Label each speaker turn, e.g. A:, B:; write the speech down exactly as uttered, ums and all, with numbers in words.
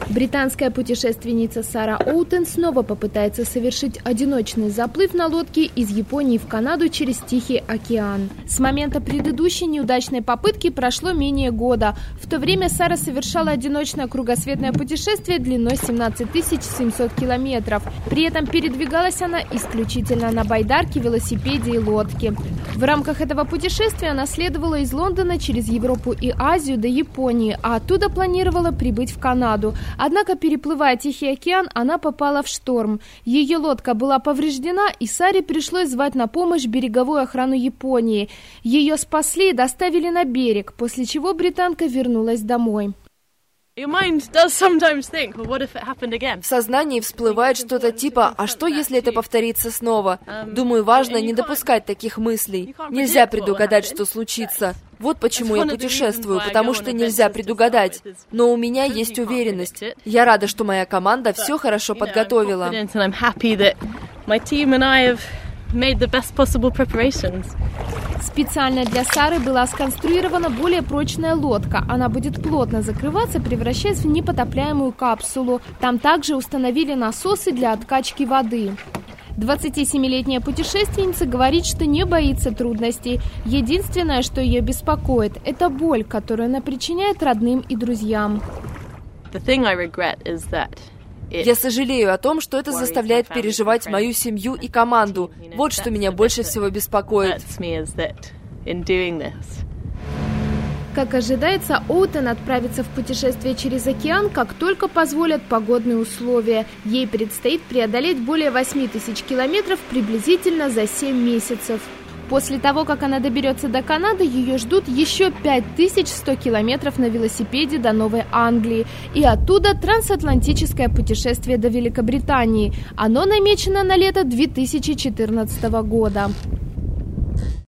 A: Британская путешественница Сара Оутен снова попытается совершить одиночный заплыв на лодке из Японии в Канаду через Тихий океан. С момента предыдущей неудачной попытки прошло менее года. В то время Сара совершала одиночное кругосветное путешествие длиной семнадцать тысяч семьсот километров. При этом передвигалась она исключительно на байдарке, велосипеде и лодке. В рамках этого путешествия она следовала из Лондона через Европу и Азию до Японии, а оттуда планировала прибыть в Канаду. Однако, переплывая Тихий океан, она попала в шторм. Ее лодка была повреждена, и Саре пришлось звать на помощь береговую охрану Японии. Ее спасли и доставили на берег, после чего британка вернулась домой.
B: В сознании всплывает что-то типа «а что, если это повторится снова?» Думаю, важно не допускать таких мыслей. Нельзя предугадать, что случится. Вот почему я путешествую, потому что нельзя предугадать. Но у меня есть уверенность. Я рада, что моя команда все хорошо подготовила.
A: Специально для Сары была сконструирована более прочная лодка. Она будет плотно закрываться, превращаясь в непотопляемую капсулу. Там также установили насосы для откачки воды. двадцатисемилетняя путешественница говорит, что не боится трудностей. Единственное, что ее беспокоит, это боль, которую она причиняет родным и друзьям.
B: Я сожалею о том, что это заставляет переживать мою семью и команду. Вот что меня больше всего беспокоит.
A: Как ожидается, Оутен отправится в путешествие через океан, как только позволят погодные условия. Ей предстоит преодолеть более восьми тысяч километров приблизительно за семь месяцев. После того, как она доберется до Канады, ее ждут еще пять тысяч сто километров на велосипеде до Новой Англии. И оттуда трансатлантическое путешествие до Великобритании. Оно намечено на лето две тысячи четырнадцатого года.